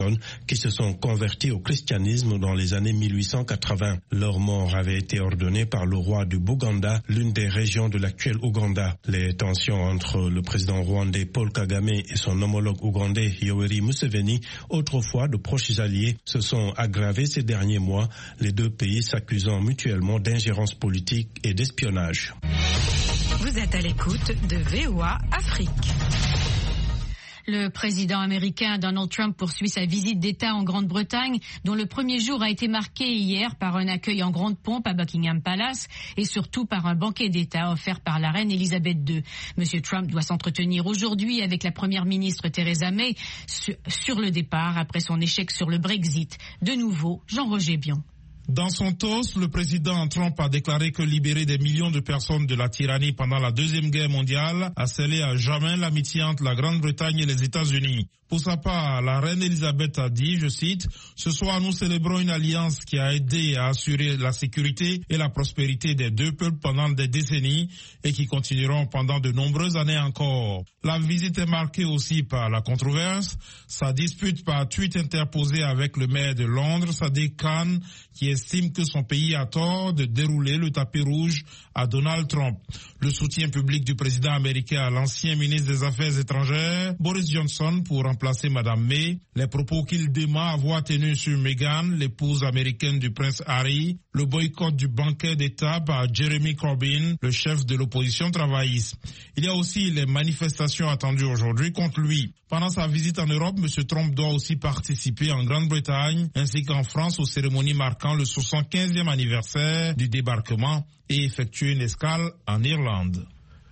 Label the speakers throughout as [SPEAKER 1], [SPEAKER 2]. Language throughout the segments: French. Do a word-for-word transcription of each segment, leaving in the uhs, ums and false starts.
[SPEAKER 1] qui se sont convertis au christianisme dans les années mille huit cent quatre-vingts. Leur mort avait été ordonnée par le roi du Bouganda, l'une des régions de l'actuel Ouganda. Les tensions entre le président rwandais Paul Kagame et son homologue ougandais Yoweri Museveni, autrefois de proches alliés, se sont aggravées ces derniers mois, les deux pays s'accusant mutuellement d'ingérence politique et d'espionnage.
[SPEAKER 2] Vous êtes à l'écoute de V O A Afrique. Le président américain Donald Trump poursuit sa visite d'État en Grande-Bretagne, dont le premier jour a été marqué hier par un accueil en grande pompe à Buckingham Palace et surtout par un banquet d'État offert par la reine Elisabeth deux. Monsieur Trump doit s'entretenir aujourd'hui avec la première ministre Theresa May sur le départ après son échec sur le Brexit. De nouveau, Jean-Roger Bion.
[SPEAKER 3] Dans son toast, le président Trump a déclaré que libérer des millions de personnes de la tyrannie pendant la Deuxième Guerre mondiale a scellé à jamais l'amitié entre la Grande-Bretagne et les États-Unis. Pour sa part, la reine Elisabeth a dit, je cite, « Ce soir, nous célébrons une alliance qui a aidé à assurer la sécurité et la prospérité des deux peuples pendant des décennies et qui continueront pendant de nombreuses années encore. » La visite est marquée aussi par la controverse, sa dispute par tweet interposé avec le maire de Londres, Sadiq Khan, qui estime que son pays a tort de dérouler le tapis rouge à Donald Trump. Le soutien public du président américain à l'ancien ministre des Affaires étrangères, Boris Johnson, pour remplacer Madame May, les propos qu'il dément avoir tenus sur Meghan, l'épouse américaine du prince Harry, le boycott du banquet d'État par Jeremy Corbyn, le chef de l'opposition travailliste. Il y a aussi les manifestations attendues aujourd'hui contre lui. Pendant sa visite en Europe, M. Trump doit aussi participer en Grande-Bretagne ainsi qu'en France aux cérémonies marquant le soixante-quinzième anniversaire du débarquement et effectuer une escale en Irlande.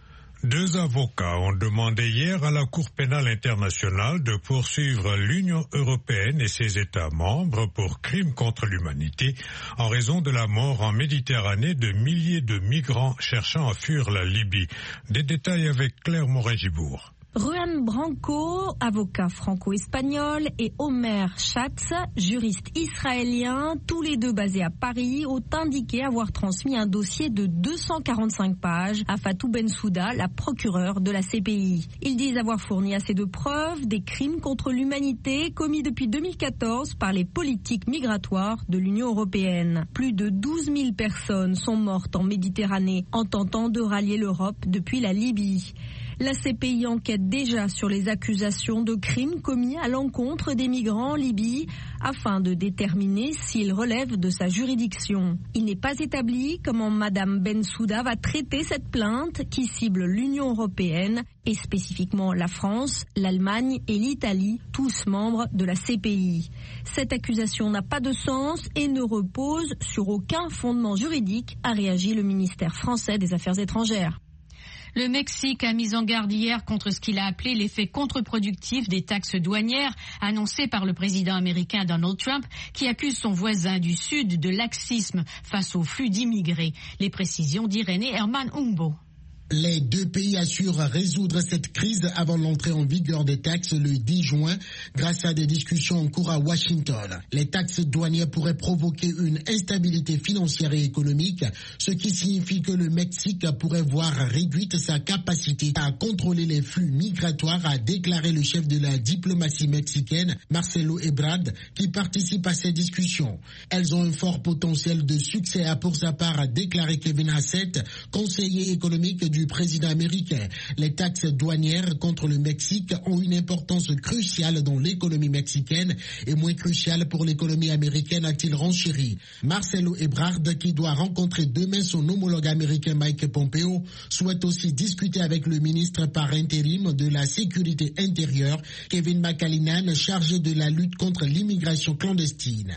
[SPEAKER 4] Deux avocats ont demandé hier à la Cour pénale internationale de poursuivre l'Union européenne et ses États membres pour crimes contre l'humanité en raison de la mort en Méditerranée de milliers de migrants cherchant à fuir la Libye. Des détails avec Claire Morin-Gibourg.
[SPEAKER 5] Juan Branco, avocat franco-espagnol, et Omer Schatz, juriste israélien, tous les deux basés à Paris, ont indiqué avoir transmis un dossier de deux cent quarante-cinq pages à Fatou Bensouda, la procureure de la C P I. Ils disent avoir fourni assez de preuves des crimes contre l'humanité commis depuis deux mille quatorze par les politiques migratoires de l'Union européenne. Plus de douze mille personnes sont mortes en Méditerranée en tentant de rallier l'Europe depuis la Libye. La C P I enquête déjà sur les accusations de crimes commis à l'encontre des migrants en Libye afin de déterminer s'ils relèvent de sa juridiction. Il n'est pas établi comment Madame Bensouda va traiter cette plainte qui cible l'Union européenne et spécifiquement la France, l'Allemagne et l'Italie, tous membres de la C P I. Cette accusation n'a pas de sens et ne repose sur aucun fondement juridique, a réagi le ministère français des Affaires étrangères.
[SPEAKER 2] Le Mexique a mis en garde hier contre ce qu'il a appelé l'effet contre-productif des taxes douanières annoncées par le président américain Donald Trump, qui accuse son voisin du Sud de laxisme face au flux d'immigrés. Les précisions d'Irénée Herman Humbo.
[SPEAKER 6] Les deux pays assurent résoudre cette crise avant l'entrée en vigueur des taxes le dix juin grâce à des discussions en cours à Washington. Les taxes douanières pourraient provoquer une instabilité financière et économique, ce qui signifie que le Mexique pourrait voir réduite sa capacité à contrôler les flux migratoires, a déclaré le chef de la diplomatie mexicaine, Marcelo Ebrard, qui participe à ces discussions. Elles ont un fort potentiel de succès, a pour sa part déclaré Kevin Hassett, conseiller économique du du président américain. Les taxes douanières contre le Mexique ont une importance cruciale dans l'économie mexicaine et moins cruciale pour l'économie américaine, a-t-il renchéri. Marcelo Ebrard, qui doit rencontrer demain son homologue américain Mike Pompeo, souhaite aussi discuter avec le ministre par intérim de la Sécurité intérieure, Kevin McAleenan, chargé de la lutte contre l'immigration clandestine.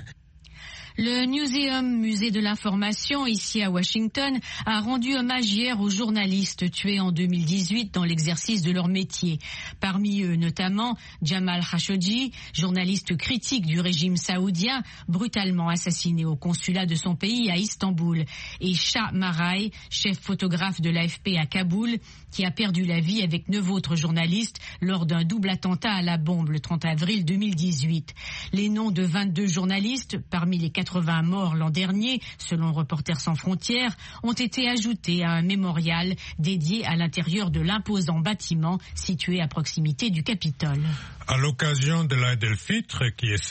[SPEAKER 2] Le Newseum, musée de l'information, ici à Washington, a rendu hommage hier aux journalistes tués en deux mille dix-huit dans l'exercice de leur métier. Parmi eux, notamment, Jamal Khashoggi, journaliste critique du régime saoudien, brutalement assassiné au consulat de son pays à Istanbul, et Shah Marai, chef photographe de l'A F P à Kaboul, qui a perdu la vie avec neuf autres journalistes lors d'un double attentat à la bombe le trente avril deux mille dix-huit. Les noms de vingt-deux journalistes, parmi les quatre-vingts morts l'an dernier, selon Reporters sans frontières, ont été ajoutés à un mémorial dédié à l'intérieur de l'imposant bâtiment situé à proximité du Capitole.
[SPEAKER 4] À l'occasion de l'Aïd el-Fitr, qui est